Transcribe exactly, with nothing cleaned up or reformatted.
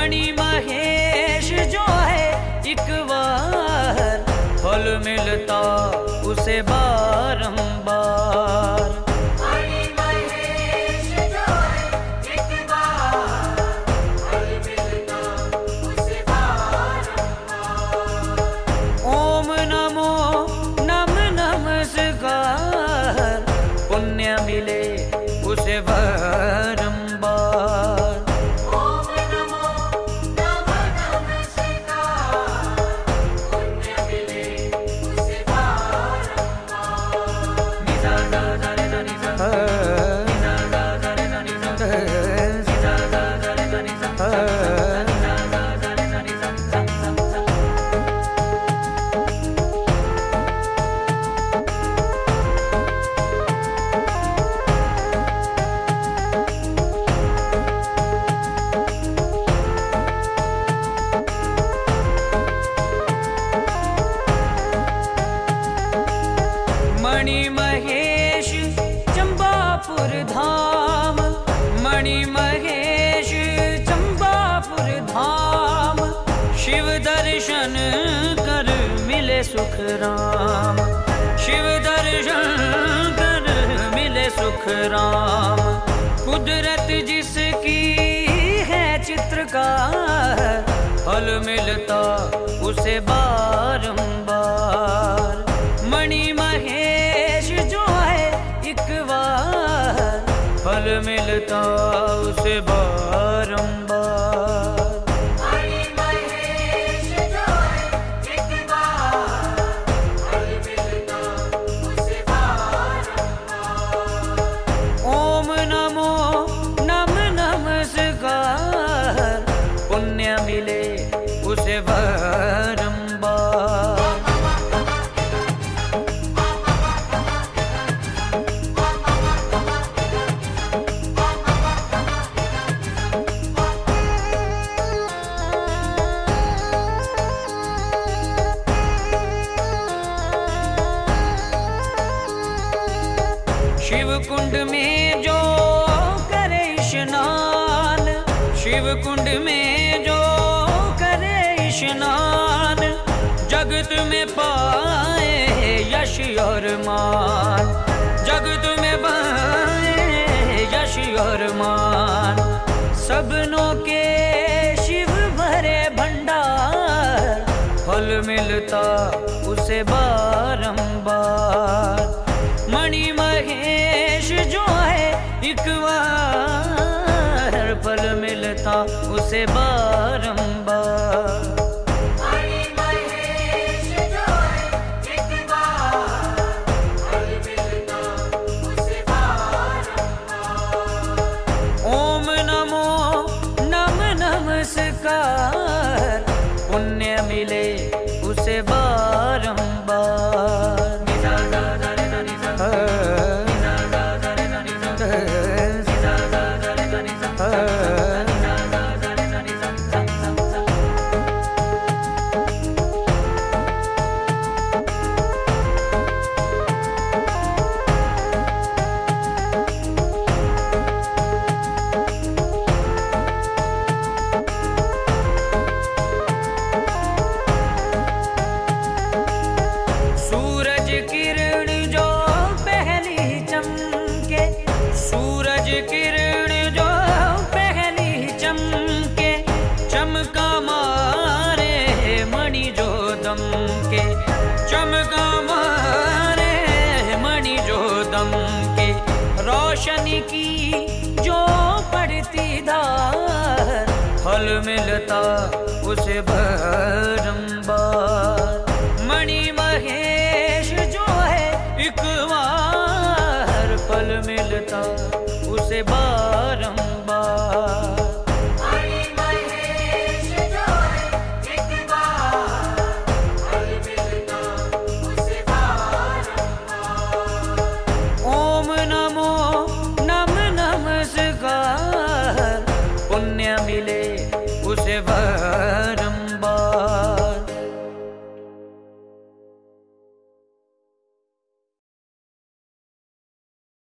मणि महेश जो है एक बार, फल मिलता उसे बारंबार। मणि महेश जो है एक बार, फल मिलता उसे बारंबार। ओम नमो नम नमस्कार, पुण्य मिले उसे बारंबार। ओम नमो नम नमस्कार, पुण्य मिले उसे बारंबार। निसा दा दा रे दा निसा, निसा दा दा रे दा निसा, निसा दा दा रे दा निसा, निसा दा दा रे दा निसा, सा सा सा। मणि महेश चंबापुर धाम, मणि महेश चंबापुर धाम, शिव दर्शन कर मिले सुख राम, शिव दर्शन कर मिले सुख राम। कुदरत जिसकी है चित्रकार, फल मिलता उसे बारंबार। मणि महेश जो है एक बार, फल मिलता उसे बारंबार। मणि महेश जो है एक बार, फल मिलता उसे बारंबार। ओम नमो नम नमस्कार, पुण्य मिले उसे बारंबार। शिव कुंड में जो करे स्नान, शिव कुंड में जो करे स्नान, जगत में पाए यश और मान, जगत में पाए यश और मान। सबनों के शिव भरे भंडार, फल मिलता उसे बारंबार। मणि महेश जो है एक बार, फल मिलता उसे बारंबार। मणि महेश जो है एक बार, फल मिलता उसे बारंबार। ओम नमो नम नमस्कार, पुण्य मिले उसे बारंबार। निसा दा दा रे दा निसा, निसा दा दा रे दा निसा, निसा दा दा रे दा निसा, निसा दा दा रे दा निसा, सा सा सा। सूरज किरण जो पहली चमके, सूरज किरण जो पहली चमके, चमका मारे मणि जो दम के, चमका मारे मणि जो दम के। रोशनी की जो पड़ती धार, फल मिलता उसे बारंबार। मणि महेश जो है एक बार, फल मिलता उसे बारंबार। मणि महेश जो है एक बार, फल मिलता उसे बारंबार। ओम नमो नम नमस्कार, पुण्य मिले उसे बारंबार।